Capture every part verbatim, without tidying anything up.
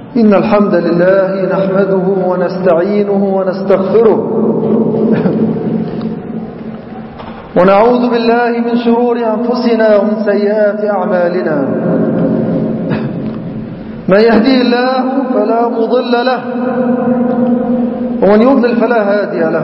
إن الحمد لله نحمده ونستعينه ونستغفره ونعوذ بالله من شرور أنفسنا ومن سيئات أعمالنا. من يهدي الله فلا مضل له ومن يضلل فلا هادي له.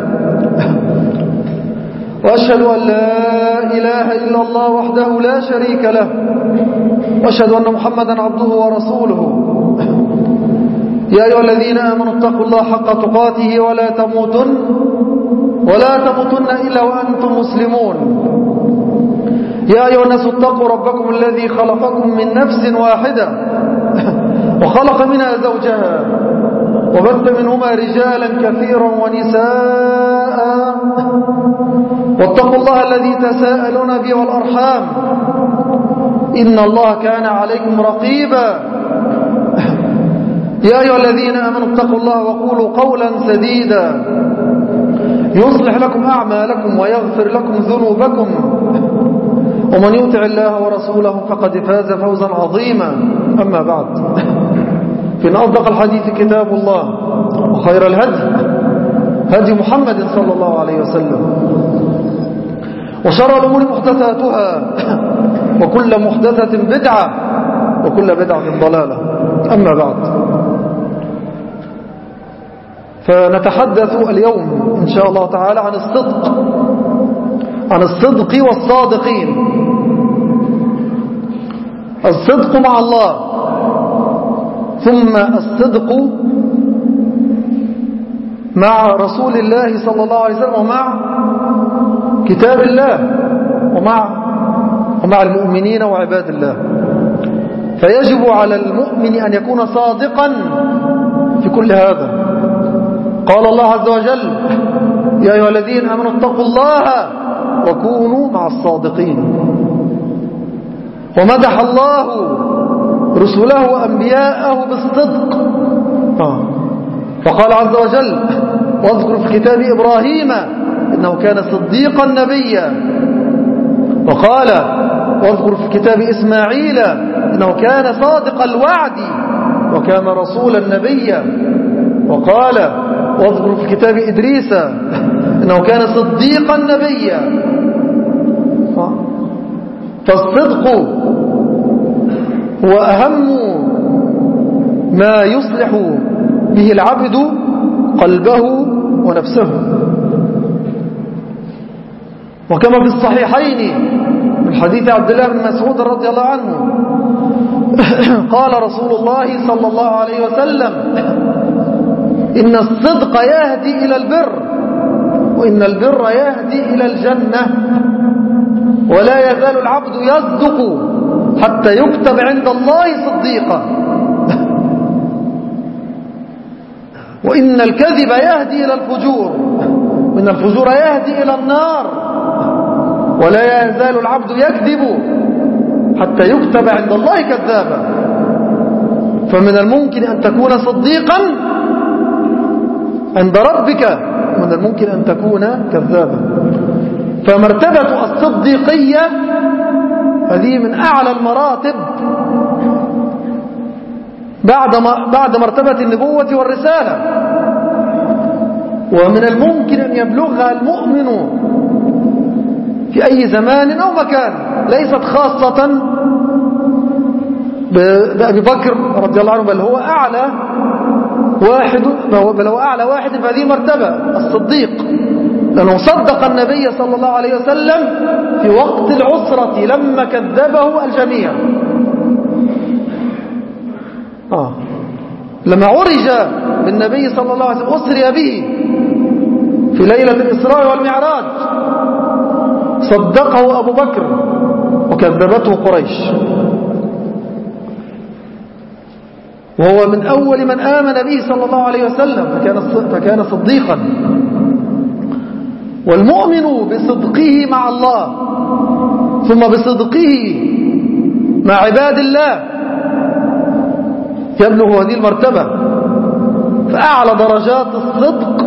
وأشهد أن لا إله إلا الله وحده لا شريك له، وأشهد أن محمدا عبده ورسوله. يا أيها الذين آمنوا اتقوا الله حق تقاته ولا تموتن ولا تموتن إلا وأنتم مسلمون. يا أيها الناس اتقوا ربكم الذي خلقكم من نفس واحدة وخلق منها زوجها وبث منهما رجالا كثيرا ونساء، واتقوا الله الذي تساءلون به والأرحام إن الله كان عليكم رقيبا. يا أيها الذين آمنوا اتقوا الله وقولوا قولا سديدا يصلح لكم أعمالكم ويغفر لكم ذنوبكم، ومن يطع الله ورسوله فقد فاز فوزا عظيما. أما بعد، فإن أصدق الحديث كتاب الله، وخير الهدي هدي محمد صلى الله عليه وسلم، وشر الأمور محدثاتها، وكل محدثة بدعة، وكل بدعة ضلالة. أما بعد، فنتحدث اليوم إن شاء الله تعالى عن الصدق عن الصدق والصادقين. الصدق مع الله، ثم الصدق مع رسول الله صلى الله عليه وسلم، ومع كتاب الله، ومع ومع المؤمنين وعباد الله. فيجب على المؤمن أن يكون صادقا في كل هذا. قال الله عز وجل: يا أيها الذين آمنوا اتقوا الله وكونوا مع الصادقين. ومدح الله رسله وأنبياءه بالصدق، آه. فقال عز وجل: واذكر في كتاب إبراهيم إنه كان صديقا نبيا. وقال: واذكر في كتاب إسماعيل إنه كان صادق الوعد وكان رسولا نبيا. وقال: واذكر في كتاب إدريس إنه كان صديقا نبيا. فالصدق هو أهم ما يصلح به العبد قلبه ونفسه. وكما في الصحيحين من حديث عبد الله بن مسعود رضي الله عنه قال رسول الله صلى الله عليه وسلم: إن الصدق يهدي إلى البر، وإن البر يهدي إلى الجنة، ولا يزال العبد يصدق حتى يكتب عند الله صديقا. وإن الكذب يهدي إلى الفجور، وإن الفجور يهدي إلى النار، ولا يزال العبد يكذب حتى يكتب عند الله كذابا. فمن الممكن أن تكون صديقا عند ربك، ومن الممكن أن تكون كذابا. فمرتبة الصديقية هذه من أعلى المراتب بعد بعد مرتبة النبوة والرسالة، ومن الممكن أن يبلغها المؤمن في أي زمان أو مكان، ليست خاصة بأبي بكر رضي الله عنه، بل هو أعلى واحد بل هو أعلى واحد في هذه المرتبة، الصديق، لأنه صدق النبي صلى الله عليه وسلم في وقت العسرة لما كذبه الجميع. آه. لما عرج بالنبي صلى الله عليه وسلم أسري به في ليلة الإسراء والمعراج، صدقه أبو بكر وكذبته قريش، وهو من أول من آمن به صلى الله عليه وسلم، فكان فكان صديقا. والمؤمن بصدقه مع الله ثم بصدقه مع عباد الله يبلغ هذه المرتبة. فأعلى درجات الصدق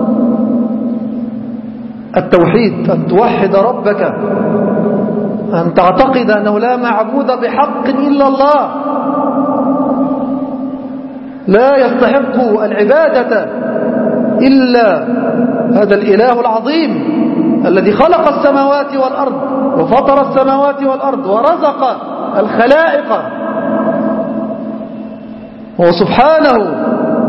التوحيد، أن توحد ربك، أن تعتقد أنه لا معبود بحق إلا الله، لا يستحق العبادة إلا هذا الإله العظيم الذي خلق السماوات والأرض وفطر السماوات والأرض ورزق الخلائق. هو سبحانه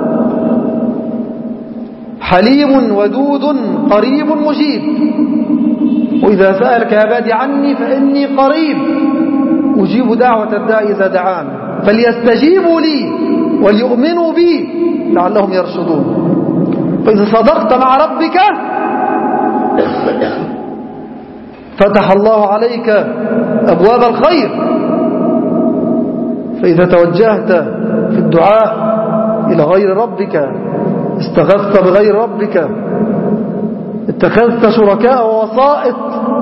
حليم ودود قريب مجيب. وإذا سألك عبادي عني فإني قريب أجيب دعوة الداعي إذا دعان فليستجيبوا لي وليؤمنوا بي لعلهم يرشدون. فإذا صدقت مع ربك فتح الله عليك أبواب الخير. فإذا توجهت في الدعاء إلى غير ربك، استغثت بغير ربك، اتخذت شركاء ووسائط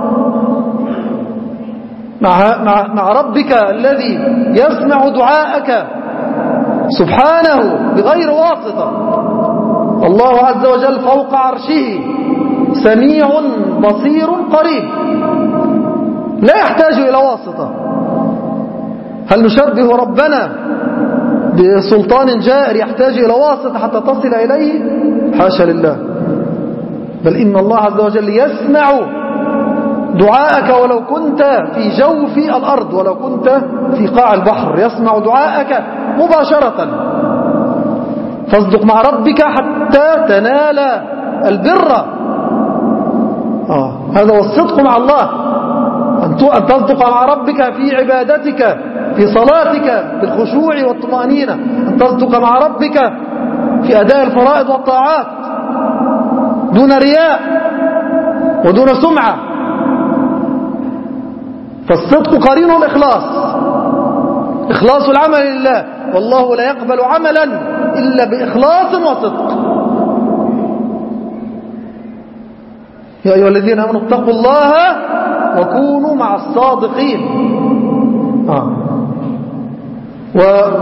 مع, مع, مع ربك الذي يسمع دعاءك سبحانه بغير واسطة. الله عز وجل فوق عرشه سميع بصير قريب لا يحتاج إلى واسطة. هل نشبه ربنا بسلطان جائر يحتاج إلى واسطة حتى تصل إليه؟ حاشا لله. بل إن الله عز وجل يسمع دعاءك ولو كنت في جوف الأرض، ولو كنت في قاع البحر يسمع دعاءك مباشرة. فاصدق مع ربك حتى تنال البر. آه. هذا هو الصدق مع الله، أن تصدق مع ربك في عبادتك، في صلاتك بالخشوع والطمأنينة، أن تصدق مع ربك في أداء الفرائض والطاعات دون رياء ودون سمعة. فالصدق قرين الإخلاص، إخلاص العمل لله، والله لا يقبل عملا إلا بإخلاص وصدق. يا أيها الذين آمنوا اتقوا الله وكونوا مع الصادقين. آه. و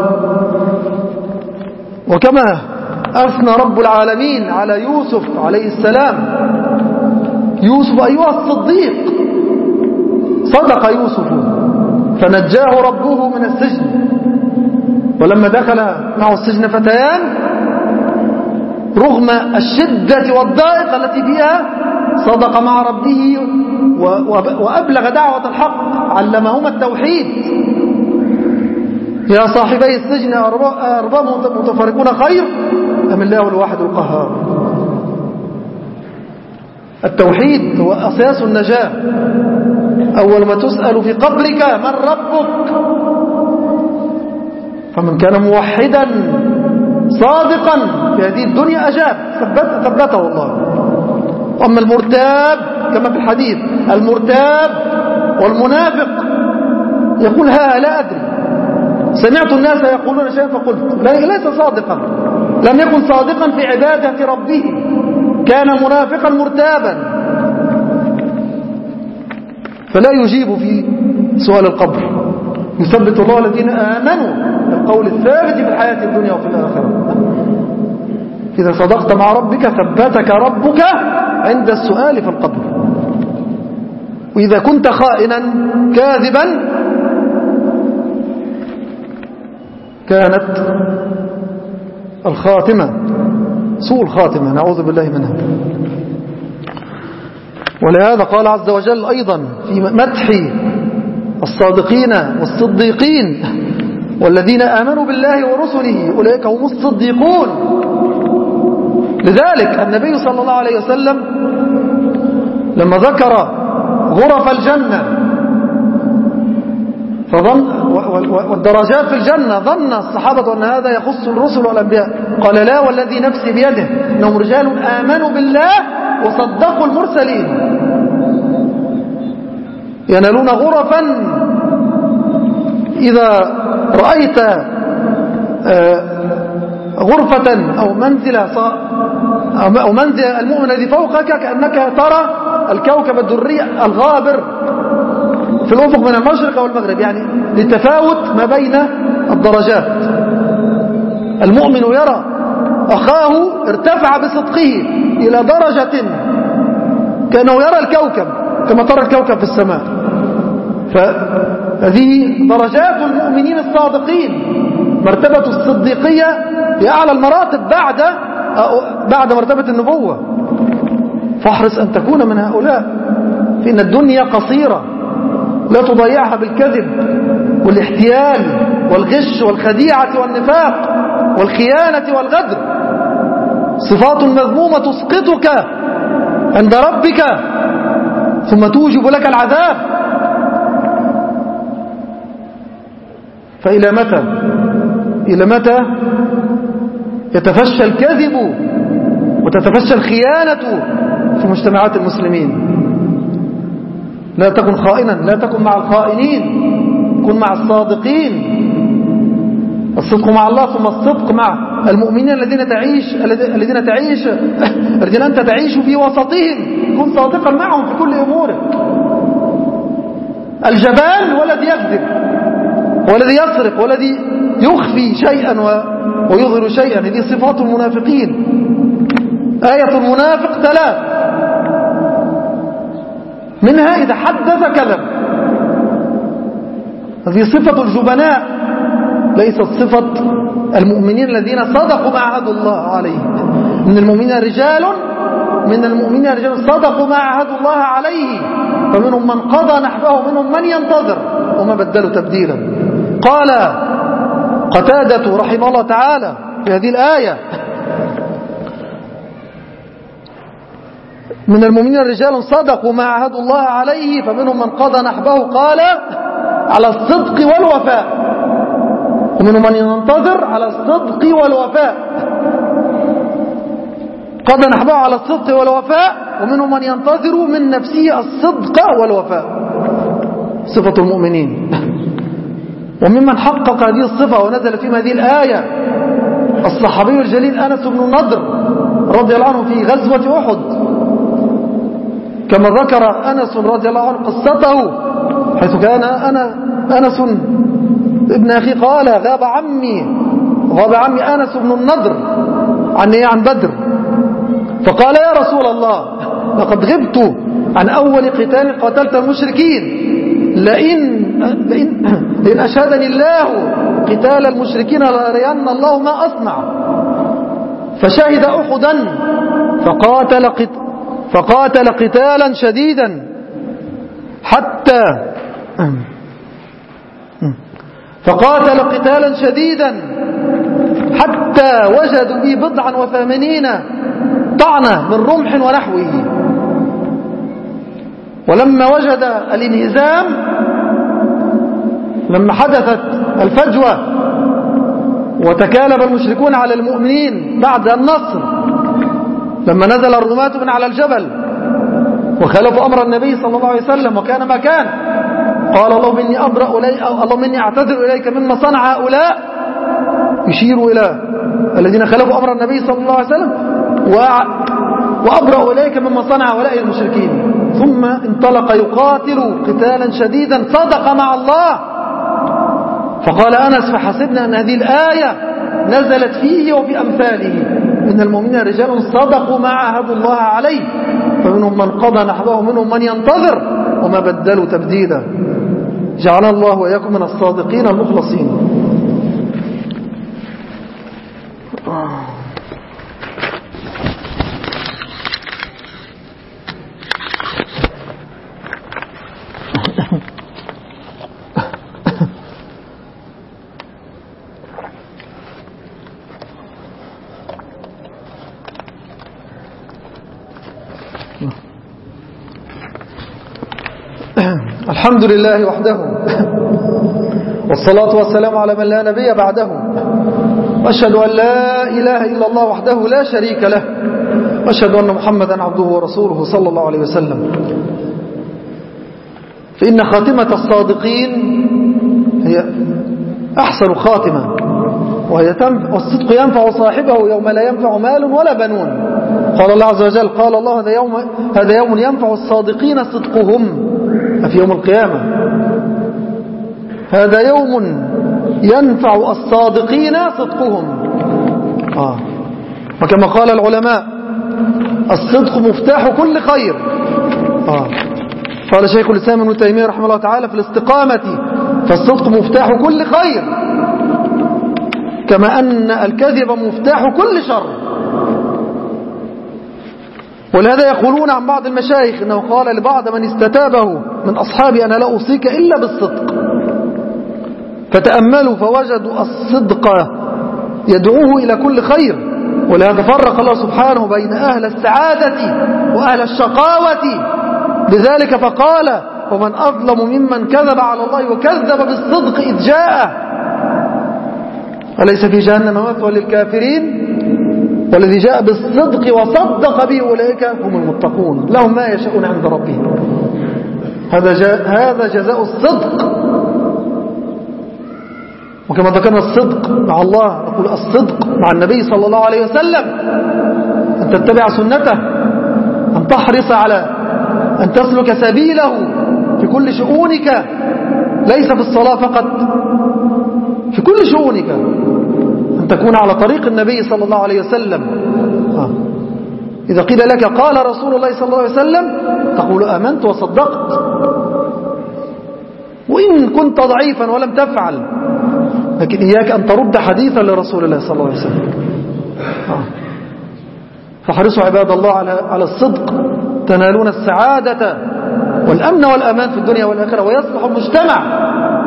وكما أثنى رب العالمين على يوسف عليه السلام، يوسف أيها الصديق، صدق يوسف فنجاه ربه من السجن. ولما دخل معه السجن فتيان رغم الشدة والضائقة التي فيها صدق مع ربه وأبلغ دعوة الحق، علمهما التوحيد. يا صاحبي السجن أرباب متفرقون خير أم الله الواحد القهار. التوحيد هو أساس النجاة. أول ما تسأل في قبرك من ربك، فمن كان موحدا صادقا في هذه الدنيا أجاب ثبت ثبته الله. أما المرتاب كما في الحديث، المرتاب والمنافق يقول ها لا أدري، سمعت الناس يقولون شيئا فقلت، ليس صادقا، لم يكن صادقا في عبادة ربه، كان منافقا مرتابا. فلا يجيب في سؤال القبر. يثبت الله الذين آمنوا بالقول الثابت في الحياة الدنيا وفي الآخرة. إذا صدقت مع ربك ثبتك ربك عند السؤال في القبر. وإذا كنت خائنا كاذبا كانت الخاتمة سوء الخاتمة، نعوذ بالله منها. ولهذا قال عز وجل أيضا في مدح الصادقين والصديقين: والذين آمنوا بالله ورسله أولئك هم الصديقون. لذلك النبي صلى الله عليه وسلم لما ذكر غرف الجنة فظن والدرجات في الجنة ظن الصحابة أن هذا يخص الرسل والأنبياء، قال لا والذي نفسي بيده إنهم رجال آمنوا بالله وصدقوا المرسلين ينالون غرفا إذا رأيت غرفة أو منزلة أو منزل المؤمن الذي فوقك كأنك ترى الكوكب الدري الغابر في الأفق من المشرق والمغرب، يعني للتفاوت ما بين الدرجات. المؤمن يرى أخاه ارتفع بصدقه إلى درجة كأنه يرى الكوكب كما ترى الكوكب في السماء. فهذه درجات المؤمنين الصادقين. مرتبة الصديقية في أعلى المراتب بعد بعد مرتبة النبوة. فاحرص أن تكون من هؤلاء، فإن الدنيا قصيرة، لا تضيعها بالكذب والاحتيال والغش والخديعة والنفاق والخيانة والغدر. صفات مذمومة تسقطك عند ربك ثم توجب لك العذاب. فإلى متى إلى متى يتفشى الكذب وتتفشى الخيانة في مجتمعات المسلمين؟ لا تكن خائنا، لا تكن مع الخائنين، كن مع الصادقين. الصدق مع الله ثم الصدق مع المؤمنين الذين تعيش الذين تعيش الذين أنت تعيش في وسطهم. كن صادقا معهم في كل أمورك. الجبان هو الذي يكذب، هو الذي يسرق، هو الذي يخفي شيئا ويظهر شيئا. هذه صفات المنافقين. آية المنافق ثلاث، منها إذا حدث كذب. هذه صفة الجبناء، ليست صفة المؤمنين الذين صدقوا ما عهدوا الله عليه. من المؤمنين رجال من المؤمنين رجال صدقوا ما عهدوا الله عليه، فمنهم من قضى نحبه ومنهم من ينتظر وما بدلوا تبديلا. قال قتادة رحمه الله تعالى في هذه الآية: من المؤمنين رجال صدقوا ما عهدوا الله عليه فمنهم من قضى نحبه، قال على الصدق والوفاء، ومنهم من ينتظر على الصدق والوفاء. قضى نحبه على الصدق والوفاء، ومنهم من ينتظر من نفسه الصدق والوفاء. صفة المؤمنين. وممن حقق هذه الصفة ونزل فيما هذه الآية الصحابي الجليل أنس بن النضر رضي الله عنه في غزوة أحد، كما ذكر أنس رضي الله عنه قصته، حيث كان أنا أنس ابن أخي قال: غاب عمي غاب عمي أنس بن النضر عني عن بدر، فقال: يا رسول الله، لقد غبت عن أول قتال قتلت المشركين، لئن, لئن, لئن أشهدني الله قتال المشركين لأرين الله ما أصنع. فشهد أحدا فقاتل, قت فقاتل قتالا شديدا حتى فقاتل قتالا شديدا حتى وجدوا به بضعا وثمانين طعنة من رمح ونحوه. ولما وجد الانهزام، لما حدثت الفجوة وتكالب المشركون على المؤمنين بعد النصر، لما نزل الرماة من على الجبل وخالفوا أمر النبي صلى الله عليه وسلم وكان ما كان، قال: اللهم إني أبرأ إليك، اللهم إني أعتذر إليك مما صنع هؤلاء، يشير إلى الذين خالفوا أمر النبي صلى الله عليه وسلم، وأبرأ إليك مما صنع هؤلاء المشركين. ثم انطلق يقاتل قتالا شديدا، صدق مع الله. فقال أنس: فحسبنا أن هذه الآية نزلت فيه وفي أمثاله، إن المؤمنين رجال صدقوا ما عاهدوا الله عليه، فمنهم من قضى نحبه ومنهم من ينتظر وما بدلوا تبديلا. جعلنا الله وإياكم من الصادقين المخلصين. الحمد لله وحده، والصلاة والسلام على من لا نبي بعده، وأشهد أن لا إله إلا الله وحده لا شريك له، وأشهد أن محمدا عبده ورسوله صلى الله عليه وسلم. فإن خاتمة الصادقين هي أحسن خاتمة، وهي تنفع، والصدق ينفع صاحبه يوم لا ينفع مال ولا بنون. قال الله عز وجل: قال الله: هذا يوم, هذا يوم ينفع الصادقين صدقهم، في يوم القيامة. هذا يوم ينفع الصادقين صدقهم. آه. وكما قال العلماء: الصدق مفتاح كل خير. آه. قال شيخ الإسلام ابن تيمية رحمه الله تعالى في الاستقامة: فالصدق مفتاح كل خير. كما أن الكذب مفتاح كل شر. ولهذا يقولون عن بعض المشايخ إنه قال لبعض من استتابه من أصحابي: أنا لا أوصيك إلا بالصدق. فتأملوا فوجدوا الصدق يدعوه إلى كل خير. ولهذا فرق الله سبحانه بين أهل السعادة وأهل الشقاوة بذلك فقال: ومن أظلم ممن كذب على الله وكذب بالصدق إذ جاءه. أليس في جهنم مثوى للكافرين؟ والذي جاء بالصدق وصدق به أولئك هم المتقون لهم ما يشاءون عند ربهم. هذا هذا جزاء الصدق. وكما ذكرنا الصدق مع الله، نقول الصدق مع النبي صلى الله عليه وسلم، أن تتبع سنته، أن تحرص على أن تسلك سبيله في كل شؤونك، ليس في الصلاة فقط، في كل شؤونك أن تكون على طريق النبي صلى الله عليه وسلم. إذا قيل لك قال رسول الله صلى الله عليه وسلم تقول آمنت وصدقت، وإن كنت ضعيفا ولم تفعل، لكن إياك أن ترد حديثا لرسول الله صلى الله عليه وسلم. فحرصوا عباد الله على على الصدق، تنالون السعادة والأمن والأمان في الدنيا والآخرة، ويصلح المجتمع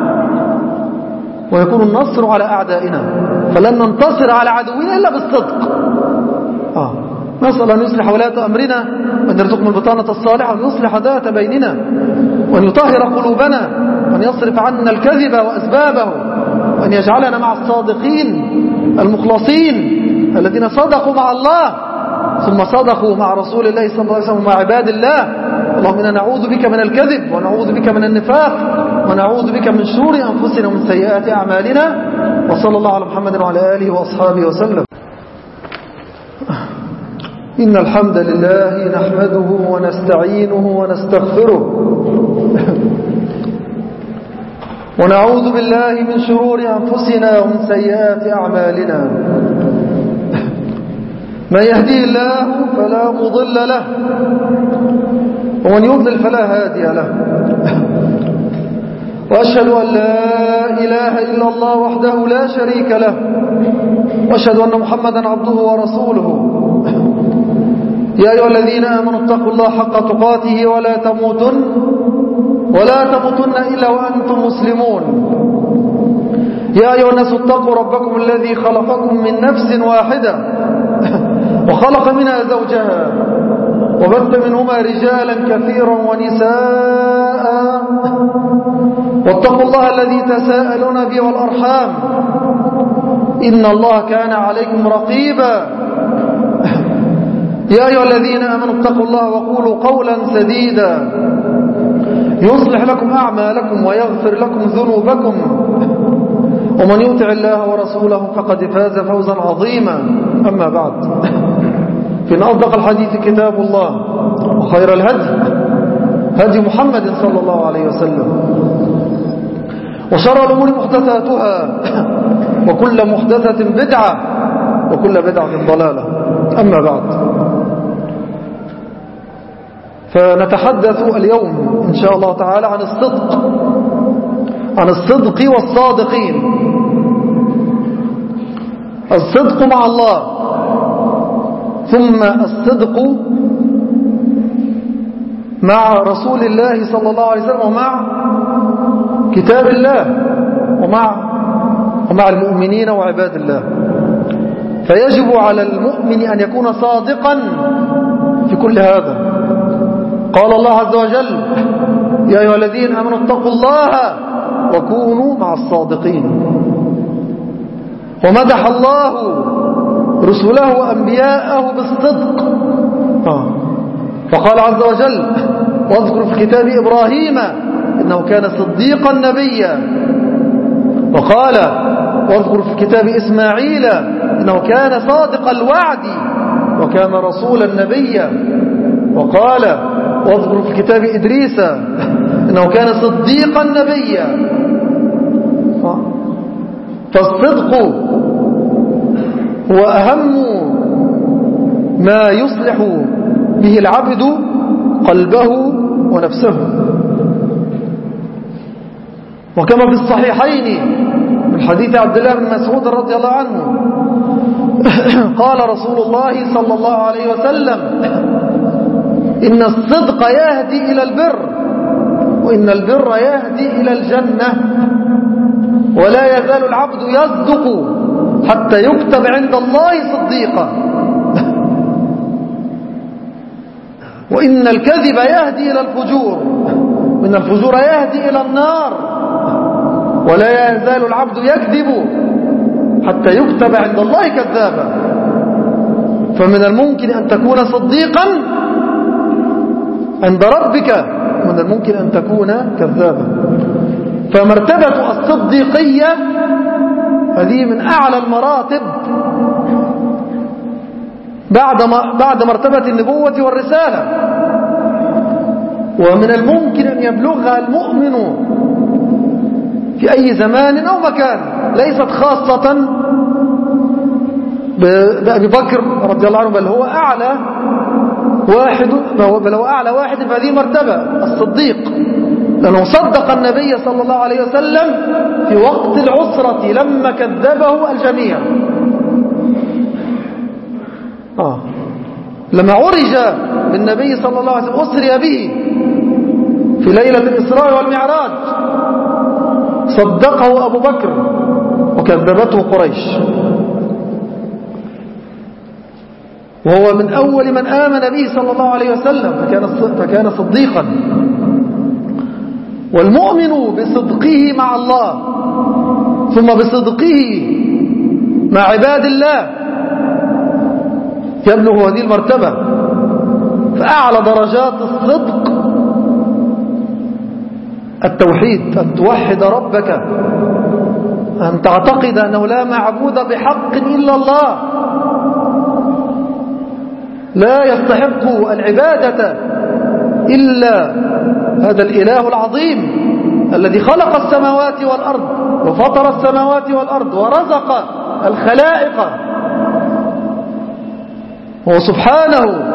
ويكون النصر على أعدائنا. فلن ننتصر على عدونا إلا بالصدق. آه. نسأل أن يصلح ولاة أمرنا، وأن يرزقنا البطانة الصالحة، وأن يصلح ذات بيننا، وأن يطهر قلوبنا، وأن يصرف عنا الكذب وأسبابه، وأن يجعلنا مع الصادقين المخلصين الذين صدقوا مع الله ثم صدقوا مع رسول الله صلى الله عليه وسلم ومع عباد الله. اللهم إنا نعوذ بك من الكذب، ونعوذ بك من النفاق، ونعوذ بك من شرور أنفسنا ومن سيئات أعمالنا. وصلى الله على محمد وعلى آله وأصحابه وسلم. إن الحمد لله نحمده ونستعينه ونستغفره، ونعوذ بالله من شرور أنفسنا ومن سيئات أعمالنا. من يهديه الله فلا مضل له، ومن يضلل فلا هادي له. وأشهد أن لا إله إلا الله وحده لا شريك له، وأشهد أن محمدا عبده ورسوله. يا أيها الذين آمنوا اتقوا الله حق تقاته ولا تموتن ولا تموتن إلا وأنتم مسلمون. يا أيها الناس اتقوا ربكم الذي خلقكم من نفس واحدة وخلق منها زوجها وبث منهما رجالا كثيرا ونساء، واتقوا الله الذي تساءلون به والأرحام إن الله كان عليكم رقيبا. يا أيها الذين آمنوا اتقوا الله وقولوا قولا سديدا يصلح لكم أعمالكم ويغفر لكم ذنوبكم، ومن يطع الله ورسوله فقد فاز فوزا عظيما. أما بعد، فإن أصدق الحديث كتاب الله، وخير الهدي هدي محمد صلى الله عليه وسلم، وشر الأمور محدثاتها، وكل محدثة بدعة، وكل بدعة ضلالة. أما بعد، فنتحدث اليوم إن شاء الله تعالى عن الصدق، عن الصدق والصادقين. الصدق مع الله، ثم الصدق مع رسول الله صلى الله عليه وسلم، ومع كتاب الله، ومع ومع المؤمنين وعباد الله. فيجب على المؤمن أن يكون صادقا في كل هذا. قال الله عز وجل: يا أيها الذين آمنوا اتقوا الله وكونوا مع الصادقين. ومدح الله رسله وأنبياءه بالصدق، فقال عز وجل: واذكر في كتاب إبراهيم إنه كان صديقا نبيا. وقال: واذكر في كتاب إسماعيل إنه كان صادق الوعد وكان رسولا نبيا. وقال: واذكر في كتاب إدريس إنه كان صديقا نبيا. فالصدق هو أهم ما يصلح به العبد قلبه ونفسه. وكما في الصحيحين من حديث عبد الله بن مسعود رضي الله عنه قال رسول الله صلى الله عليه وسلم: إن الصدق يهدي إلى البر، وإن البر يهدي إلى الجنة، ولا يزال العبد يصدق حتى يكتب عند الله صديقا، وإن الكذب يهدي إلى الفجور، وإن الفجور يهدي إلى النار، ولا يزال العبد يكذب حتى يكتب عند الله كذابا. فمن الممكن أن تكون صديقا عند ربك، ومن الممكن أن تكون كذابا. فمرتبة الصديقية هذه من أعلى المراتب بعد بعد مرتبة النبوة والرسالة، ومن الممكن أن يبلغها المؤمن في أي زمان أو مكان، ليست خاصة بأبي بكر رضي الله عنه، بل هو أعلى واحد، بل هو أعلى واحد في هذه المرتبة، الصديق، لأنه صدق النبي صلى الله عليه وسلم في وقت العسرة لما كذبه الجميع. آه. لما عرج بالنبي صلى الله عليه وسلم أسري به في ليلة الإسراء والمعراج صدقه أبو بكر وكذبته قريش، وهو من أول من آمن به صلى الله عليه وسلم، فكان فكان صديقا. والمؤمن بصدقه مع الله ثم بصدقه مع عباد الله يبلغ هذه المرتبة. فأعلى درجات الصدق التوحيد، أن توحد ربك، أن تعتقد أنه لا معبود بحق إلا الله، لا يستحق العبادة إلا هذا الإله العظيم الذي خلق السماوات والأرض وفطر السماوات والأرض ورزق الخلائق، هو سبحانه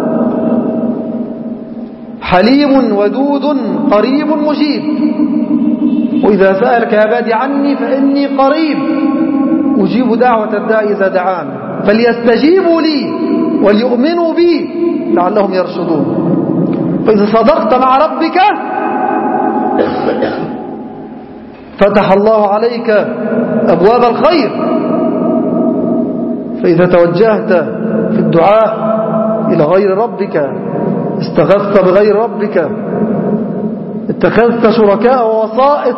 حليم ودود قريب مجيب. وإذا سألك عبادي عني فإني قريب أجيب دعوة الداعي إذا دعان فليستجيبوا لي وليؤمنوا بي لعلهم يرشدون. فإذا صدقت مع ربك فتح الله عليك أبواب الخير. فإذا توجهت في الدعاء إلى غير ربك، استغثت بغير ربك، اتخذت شركاء ووسائط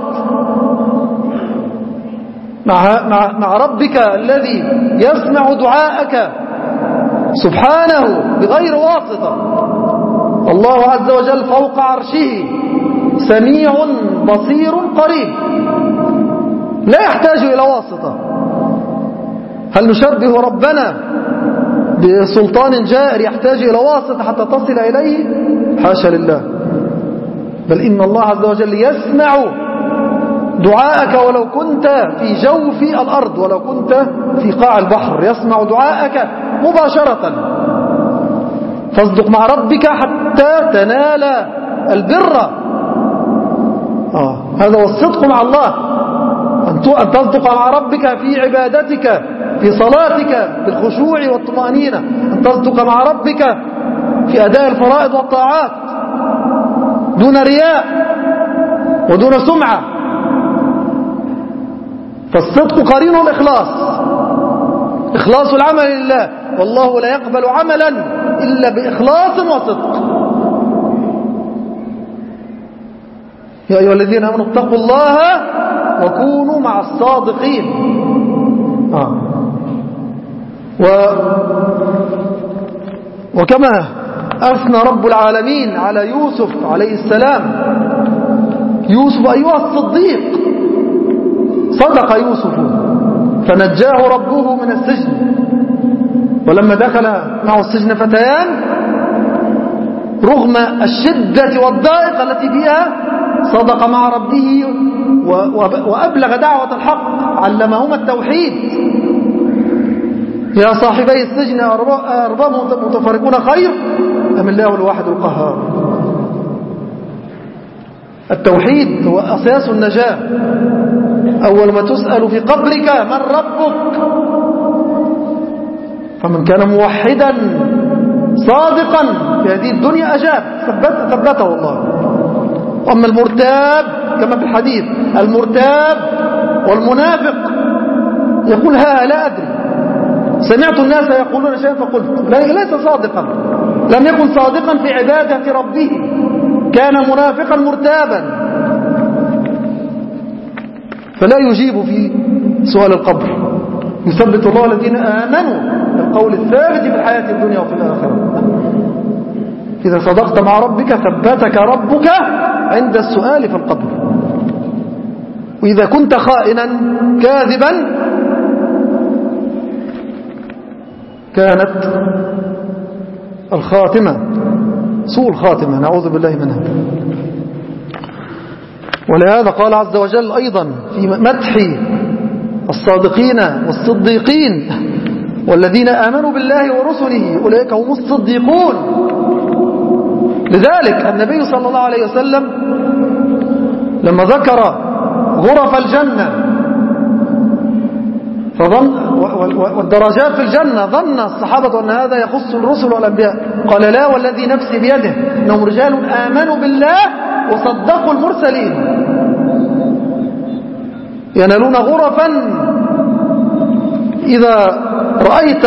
مع, مع, مع ربك الذي يسمع دعاءك سبحانه بغير واسطة. الله عز وجل فوق عرشه سميع بصير قريب، لا يحتاج إلى واسطة. هل نشبه ربنا بسلطان جائر يحتاج إلى واسطة حتى تصل إليه؟ حاشا لله، بل إن الله عز وجل يسمع دعاءك ولو كنت في جوف الأرض، ولو كنت في قاع البحر يسمع دعاءك مباشرة. فاصدق مع ربك حتى تنال البر. آه. هذا هو الصدق مع الله، أن تصدق مع ربك في عبادتك، في صلاتك بالخشوع والطمأنينة، أن تصدق مع ربك في أداء الفرائض والطاعات دون رياء ودون سمعة. فالصدق قرين الإخلاص، إخلاص العمل لله، والله لا يقبل عملا إلا بإخلاص وصدق. يا أيها الذين آمنوا اتقوا الله وكونوا مع الصادقين. آه. و وكما أثنى رب العالمين على يوسف عليه السلام: يوسف أيها الصديق، صدق يوسف فنجاه ربه من السجن. ولما دخل معه السجن فتيان، رغم الشدة والضائقة التي فيها صدق مع ربه وأبلغ دعوة الحق، علمهما التوحيد. يا صاحبي السجن أرباب متفرقون خير أم الله الواحد القهار. التوحيد هو أساس النجاة. أول ما تسأل في قبرك من ربك، فمن كان موحدا صادقا في هذه الدنيا أجاب ثبت ثبته الله. وأما المرتاب كما في الحديث، المرتاب والمنافق يقول ها لا أدري، سمعت الناس يقولون شيئا فقلت، ليس صادقا، لم يكن صادقا في عبادة ربه، كان منافقا مرتابا، فلا يجيب في سؤال القبر. يثبت الله الذين آمنوا بالقول الثابت في الحياة الدنيا وفي الآخرة. إذا صدقت مع ربك ثبتك ربك عند السؤال في القبر. وإذا كنت خائنا كاذبا كانت الخاتمة سوء الخاتمة، نعوذ بالله منها. ولهذا قال عز وجل أيضا في مدح الصادقين والصديقين: والذين آمنوا بالله ورسله أولئك هم الصديقون. لذلك النبي صلى الله عليه وسلم لما ذكر غرف الجنة فظن والدرجات في الجنة، ظن الصحابة أن هذا يخص الرسل والأنبياء، قال لا والذي نفسي بيده إنهم رجال آمنوا بالله وصدقوا المرسلين ينالون غرفا إذا رأيت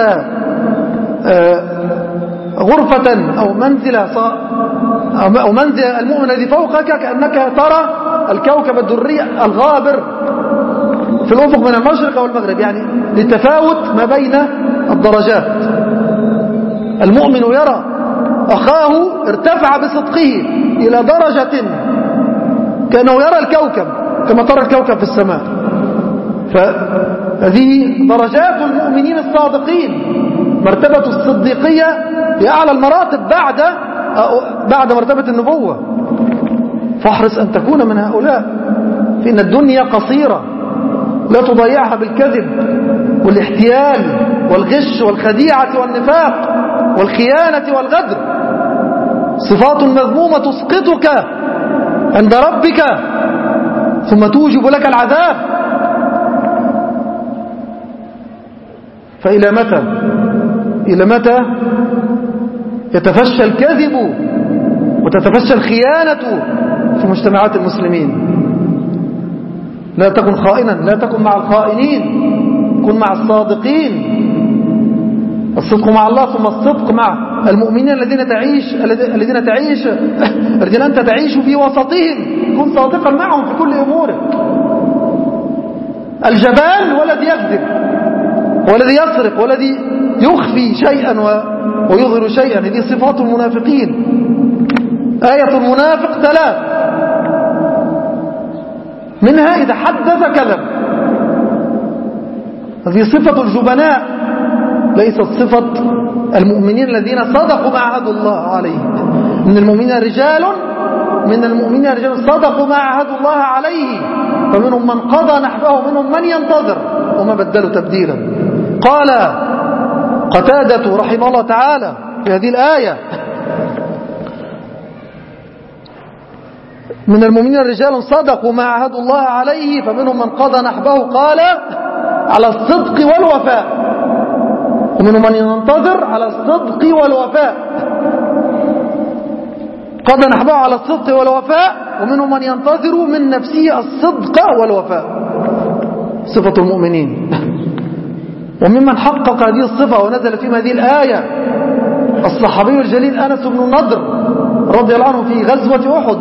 غرفة أو منزلة أو منزل المؤمن الذي فوقك كأنك ترى الكوكب الدري الغابر في الأفق من المشرق والمغرب، يعني للتفاوت ما بين الدرجات. المؤمن يرى أخاه ارتفع بصدقه إلى درجة كأنه يرى الكوكب كما ترى الكوكب في السماء. فهذه درجات المؤمنين الصادقين. مرتبة الصديقية هي أعلى المراتب بعد بعد مرتبة النبوة. فاحرص أن تكون من هؤلاء، فإن الدنيا قصيرة، لا تضيعها بالكذب والاحتيال والغش والخديعة والنفاق والخيانة والغدر. صفات مذمومة تسقطك عند ربك ثم توجب لك العذاب. فإلى متى إلى متى يتفشى الكذب وتتفشى الخيانة في مجتمعات المسلمين؟ لا تكن خائنا، لا تكن مع الخائنين، كن مع الصادقين. الصدق مع الله ثم الصدق مع المؤمنين الذين تعيش الذين تعيش الذين أنت تعيش في وسطهم. كن صادقا معهم في كل أمورك. الجبان هو الذي يكذب والذي يسرق والذي يخفي شيئا ويظهر شيئا. هذه صفات المنافقين. آية المنافق ثلاث، منها إذا حدث كذب. هذه صفة الجبناء، ليست صفة المؤمنين الذين صدقوا ما عهدوا الله عليه. من المؤمنين رجال من المؤمنين رجال صدقوا ما عهدوا الله عليه، فمنهم من قضى نحبه ومنهم من ينتظر وما بدلوا تبديلا. قال قتادة رحمه الله تعالى في هذه الآية: من المؤمنين رجال صدقوا ما عهدوا الله عليه فمنهم من قضى نحبه، قال على الصدق والوفاء، ومنهم من ينتظر على الصدق والوفاء. قضى نحبه على الصدق والوفاء، ومنهم من ينتظر من نفسه الصدق والوفاء. صفة المؤمنين. وممن حقق هذه الصفة ونزل في هذه الآية الصحابي الجليل أنس بن النضر رضي الله عنه في غزوة أحد،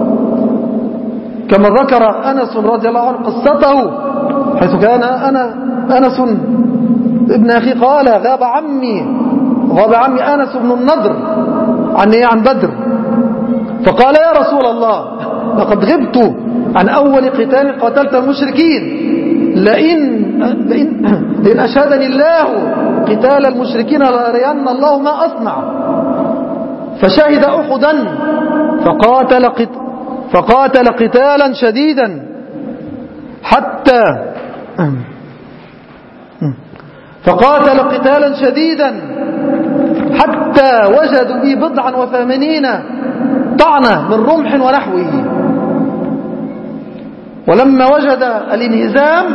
كما ذكر أنس رضي الله عنه قصته، حيث كان أنا أنس ابن أخي قال غاب عمي غاب عمي أنس بن النضر عني عن بدر، فقال يا رسول الله لقد غبت عن أول قتال قاتلت المشركين، لئن, لئن, لئن أشهدني الله قتال المشركين لأرين الله ما أصنع. فشهد أحدا فقاتل, قت فقاتل قتالا شديدا حتى فقاتل قتالا شديدا حتى وجدوا بي بضعا وثمانين طعنة من رمح ونحوه. ولما وجد الانهزام،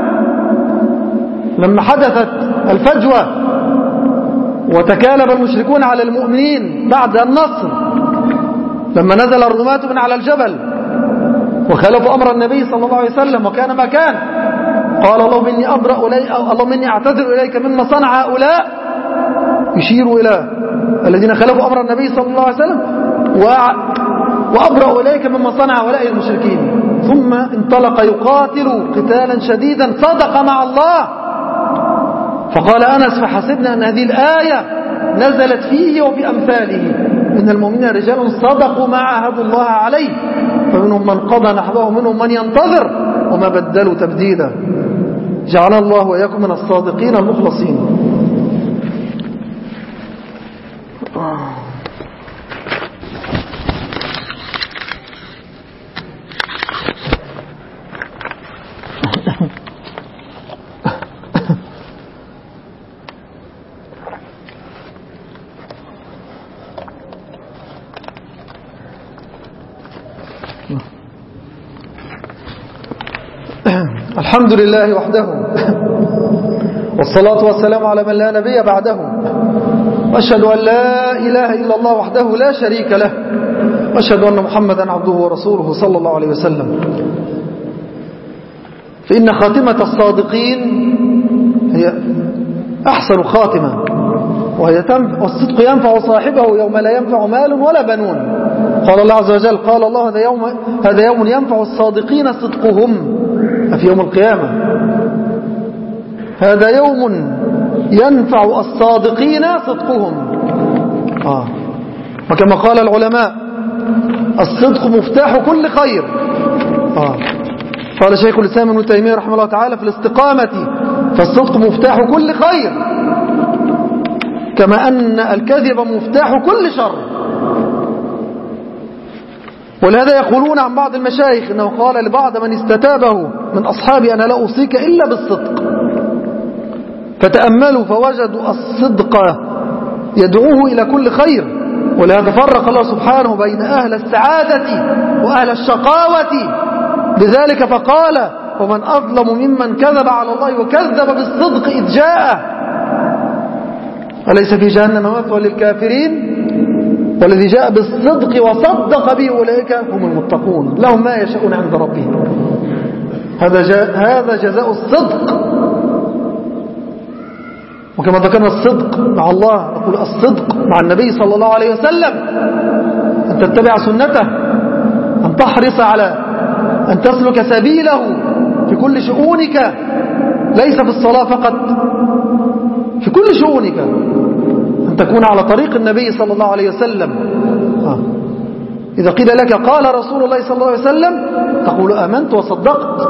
لما حدثت الفجوة وتكالب المشركون على المؤمنين بعد النصر، لما نزل الرماة من على الجبل وخالفوا أمر النبي صلى الله عليه وسلم وكان ما كان، قال اللهم إني أبرأ إليك، اللهم إني أعتذر إليك مما صنع هؤلاء، يشير إلى الذين خالفوا أمر النبي صلى الله عليه وسلم، وأبرأ إليك مما صنع هؤلاء المشركين. ثم انطلق يقاتل قتالا شديدا، صدق مع الله. فقال أنس فحسبنا أن هذه الآية نزلت فيه وفي أمثاله، إن المؤمنين رجال صدقوا ما عاهدوا الله عليه، فمنهم من قضى نحبه ومنهم من ينتظر وما بدلوا تبديلا. جعلنا الله وإياكم من الصادقين المخلصين. الحمد لله وحده، والصلاة والسلام على من لا نبي بعده، وأشهد أن لا إله إلا الله وحده لا شريك له، وأشهد أن محمدا عبده ورسوله صلى الله عليه وسلم. فإن خاتمة الصادقين هي أحسن خاتمة، وهي تنفع، والصدق ينفع صاحبه يوم لا ينفع مال ولا بنون. قال الله عز وجل، قال الله هذا يوم, هذا يوم ينفع الصادقين صدقهم، في يوم القيامة. هذا يوم ينفع الصادقين صدقهم. آه. وكما قال العلماء، الصدق مفتاح كل خير. آه. قال شيخ الإسلام ابن تيمية رحمه الله تعالى في الاستقامة، فالصدق مفتاح كل خير، كما أن الكذب مفتاح كل شر. ولهذا يقولون عن بعض المشايخ إنه قال لبعض من استتابه من أصحابي: أنا لا أوصيك إلا بالصدق. فتأملوا فوجدوا الصدق يدعوه إلى كل خير. ولهذا فرق الله سبحانه بين أهل السعادة وأهل الشقاوة، لذلك فقال: ومن أظلم ممن كذب على الله وكذب بالصدق إذ جاءه، أليس في جهنم مثوى للكافرين؟ والذي جاء بالصدق وصدق به أولئك هم المتقون، لهم ما يشاءون عند ربهم. هذا هذا جزاء الصدق. وكما ذكرنا الصدق مع الله، نقول الصدق مع النبي صلى الله عليه وسلم، أن تتبع سنته، أن تحرص على أن تسلك سبيله في كل شؤونك، ليس في الصلاة فقط، في كل شؤونك أن تكون على طريق النبي صلى الله عليه وسلم. آه. إذا قيل لك قال رسول الله صلى الله عليه وسلم تقول آمنت وصدقت،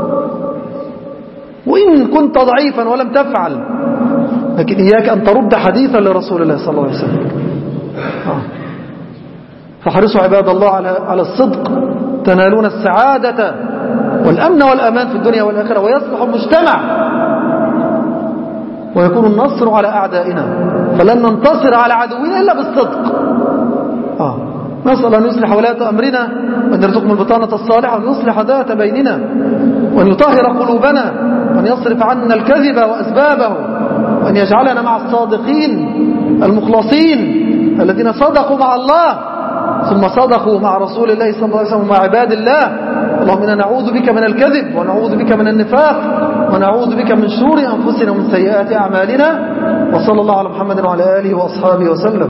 وإن كنت ضعيفا ولم تفعل، لكن إياك أن ترد حديثا لرسول الله صلى الله عليه وسلم. آه. فحرصوا عباد الله على على الصدق، تنالون السعادة والأمن والأمان في الدنيا والآخرة، ويصلح المجتمع، ويكون النصر على أعدائنا. فلن ننتصر على عدونا إلا بالصدق. آه. نسأل أن يصلح ولاة أمرنا، وأن يرزقنا البطانة الصالحة، وأن يصلح ذات بيننا، وأن يطهر قلوبنا، وأن يصرف عنا الكذب وأسبابه، وأن يجعلنا مع الصادقين المخلصين الذين صدقوا مع الله ثم صدقوا مع رسول الله صلى الله عليه وسلم ومع عباد الله. اللهم إنا نعوذ بك من الكذب، ونعوذ بك من النفاق، ونعوذ بك من شرور أنفسنا ومن سيئات أعمالنا. وصلى الله على محمد وعلى آله وأصحابه وسلم.